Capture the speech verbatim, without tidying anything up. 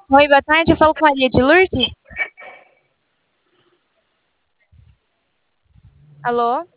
Oi, boa tarde. Eu falo com a Maria de Lourdes. Alô?